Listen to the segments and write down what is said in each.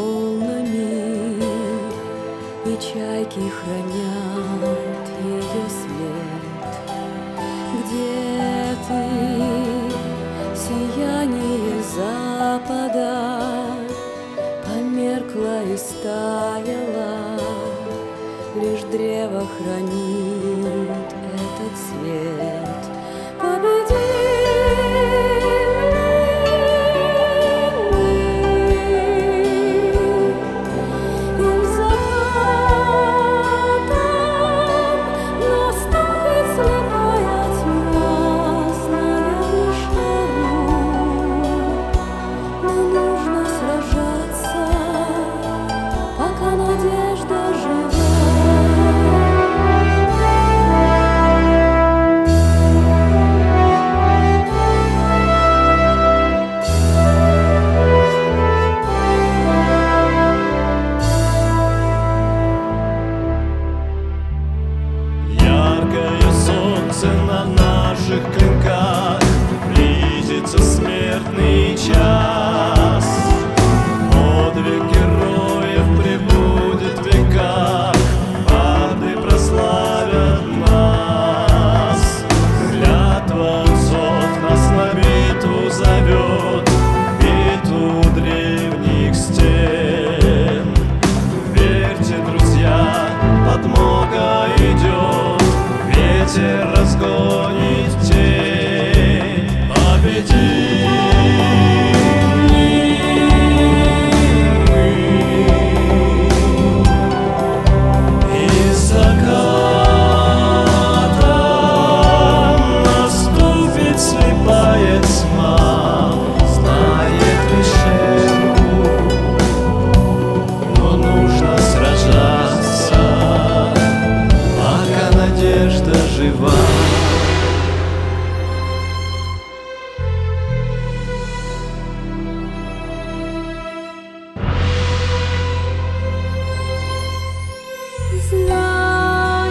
волнами, и чайки хранят ее след. Где ты, сияние запада, померкла и стаяла, лишь древо хранит этот свет. Победи! На наших клинках близится смертный час. Подвиг героев пребудет в веках, барды прославят нас. Клятва отцов нас на битву зовет, битву древних стен. Верьте, друзья, подмога идет, ветер разгонит тень. Победим мы, и закатом наступит слепая тьма. Знает лишь но нужно сражаться, пока надежда жива. Знаешь,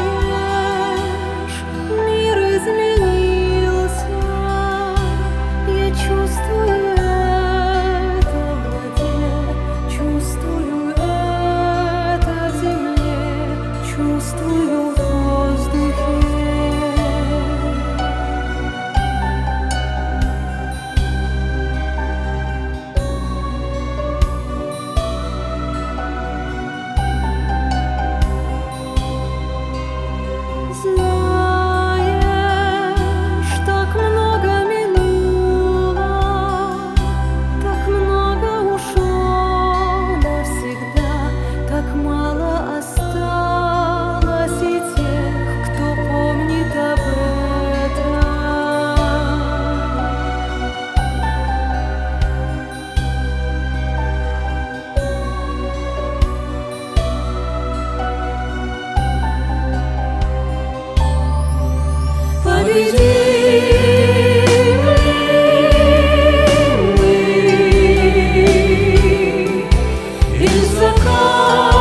мир изменился, я чувствую это в воде, чувствую это в земле, чувствую в воздухе. Знаешь, так много минуло, так много ушло навсегда, так мало осталось и тех, кто помнит об этом. Победим ли мы, и закат